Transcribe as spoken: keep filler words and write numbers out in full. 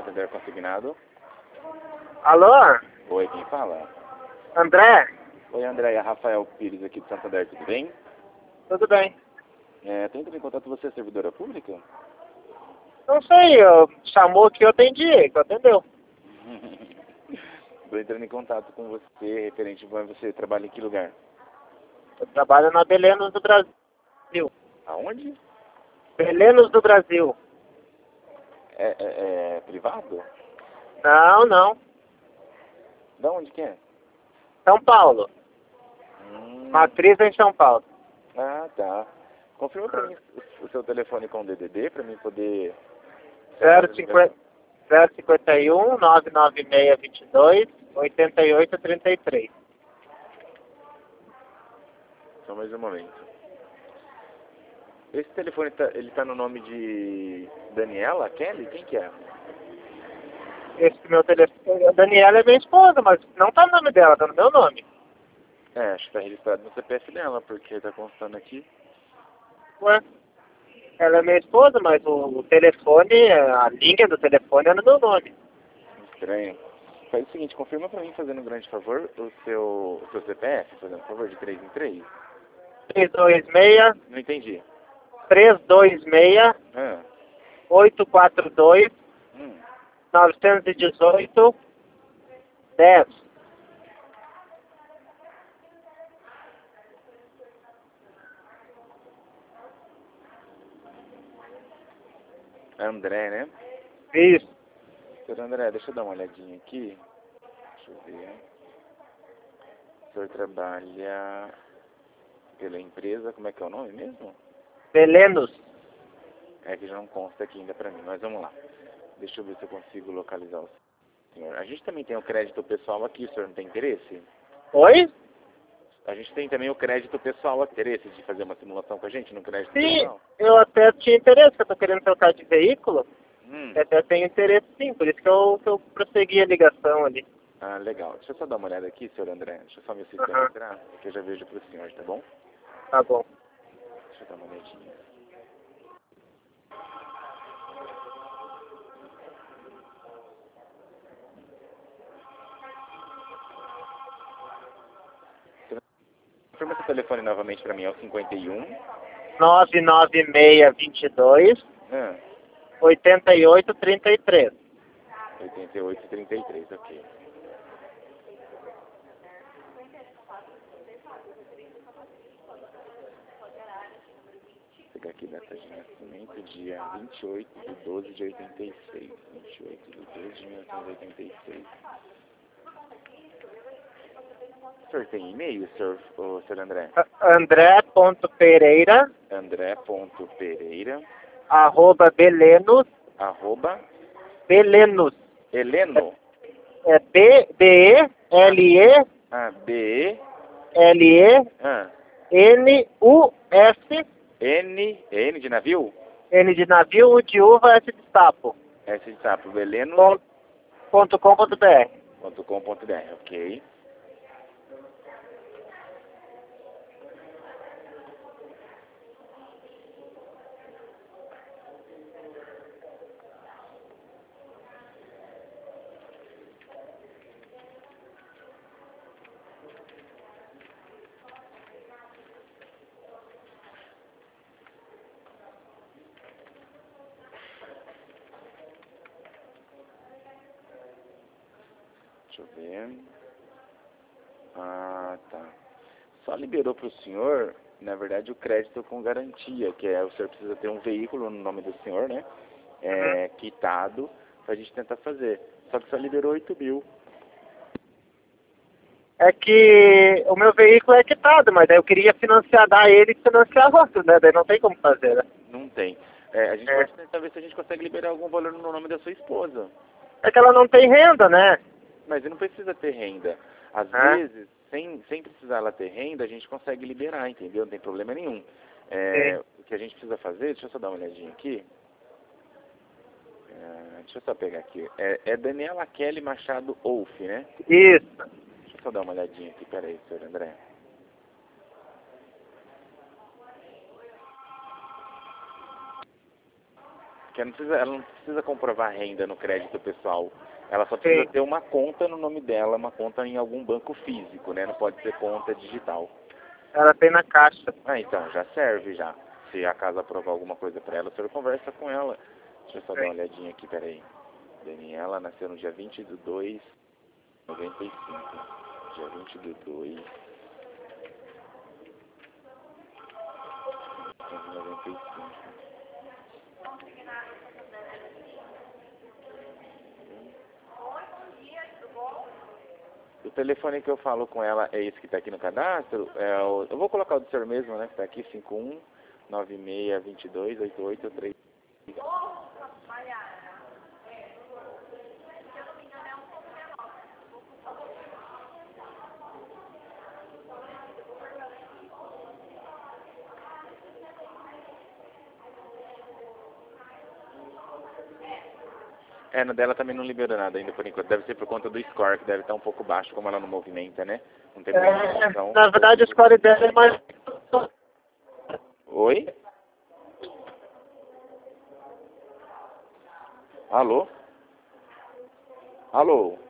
Santander consignado. Alô? Oi, quem fala? André? Oi, André, é Rafael Pires aqui de Santander, tudo bem? Tudo bem. É, tô entrando em contato com você, servidora pública? Não sei, eu, chamou que eu atendi, que eu atendeu. Tô entrando em contato com você, referente a você trabalha em que lugar? Eu trabalho na Belenos do Brasil. Aonde? Belenos do Brasil. É, é, é privado? Não, não. Da onde que é? São Paulo. Hum, Matriz em São Paulo. ah, tá. Confirma pra mim o seu telefone com o D D D, pra mim poder... zero cinquenta e um, nove nove seis, vinte e dois, oitenta e oito, trinta e três. Só mais um momento. Esse telefone, tá, ele tá no nome de Daniela, Kelly? Quem que é? Esse meu telefone. A Daniela é minha esposa, mas não tá no nome dela, tá no meu nome. É, acho que tá registrado no C P F dela, porque tá constando aqui. Ué? Ela é minha esposa, mas o, o telefone, a linha do telefone é no meu nome. Estranho. Faz o seguinte, confirma pra mim, fazendo um grande favor, o seu, o seu C P F, fazendo um favor, de três em três. três dois seis, Não entendi. três dois seis, Ah, oito quatro dois, hum. nove um oito, dez. André, né? Isso. Senhor André, deixa eu dar uma olhadinha aqui. Deixa eu ver. O senhor trabalha pela empresa, como é que é o nome mesmo? Belenos. É que já não consta aqui ainda pra mim, mas vamos lá. Deixa eu ver se eu consigo localizar o senhor. A gente também tem o crédito pessoal aqui, o senhor não tem interesse? Oi? A gente tem também o crédito pessoal, interesse de fazer uma simulação com a gente no crédito Sim, pessoal? eu até tinha interesse, que eu tô querendo trocar de veículo. Hum. Eu até tenho interesse sim, por isso que eu, que eu prossegui a ligação ali. Ah, legal. Deixa eu só dar uma olhada aqui, senhor André. Deixa eu só meu sistema Aham, entrar, que eu já vejo pro senhor, tá bom? tá bom. Deixa eu dar uma olhadinha. Confirma seu telefone novamente pra mim, é o cinquenta e um. nove nove seis, vinte e dois, Ah, oitenta e oito, trinta e três. oitenta e oito, trinta e três, ok. Vou pegar aqui data de nascimento, dia vinte e oito de doze de oitenta e seis. vinte e oito de doze de mil novecentos e oitenta e seis. O senhor tem e-mail, senhor, ô, senhor André? André.pereira, André.pereira, arroba Belenos, arroba, Belenos. Heleno, É B, B, L, E, ah, B, L, E, ah, N, U, S, N, N de navio? N de navio, U de uva, S de sapo. S de sapo, beleno Ponto, ponto com ponto br. ponto com ponto br, ok. Deixa eu ver. Ah, tá. Só liberou para o senhor, na verdade, o crédito com garantia, que é o senhor precisa ter um veículo no nome do senhor, né? Uhum. É, quitado, pra gente tentar fazer. Só que só liberou oito mil. É que o meu veículo é quitado, mas daí eu queria financiar, dar ele e financiar outro, né? Daí não tem como fazer, né? Não tem. É, a gente É. pode tentar ver se a gente consegue liberar algum valor no nome da sua esposa. É que ela não tem renda, né? Mas não precisa ter renda. Às É. vezes, sem, sem precisar ela ter renda, a gente consegue liberar, entendeu? Não tem problema nenhum. É, Sim. o que a gente precisa fazer, deixa eu só dar uma olhadinha aqui. É, deixa eu só pegar aqui. É, é Daniela Kelly Machado Wolf, né? Isso. Deixa eu só dar uma olhadinha aqui, peraí, senhor André. que ela não precisa, ela não precisa comprovar renda no crédito pessoal. Ela só precisa Sim. ter uma conta no nome dela, uma conta em algum banco físico, né? Não pode ser conta digital. Ela tem na caixa. Ah, então, já serve já. Se a casa aprovar alguma coisa pra ela, o senhor conversa com ela. Deixa eu só dar uma Sim. olhadinha aqui, peraí. Daniela nasceu no dia vinte de dois de noventa e cinco. Dia vinte de dois de noventa e cinco. O telefone que eu falo com ela é esse que está aqui no cadastro. É o, eu vou colocar o do senhor mesmo, né? Que está aqui, cinco um nove seis dois dois oito oito três. É, no dela também não liberou nada ainda por enquanto. Deve ser por conta do score, que deve estar um pouco baixo, como ela não movimenta, né? Não tem É, movimentação. na verdade, a score dela é mais... Oi? Alô? Alô?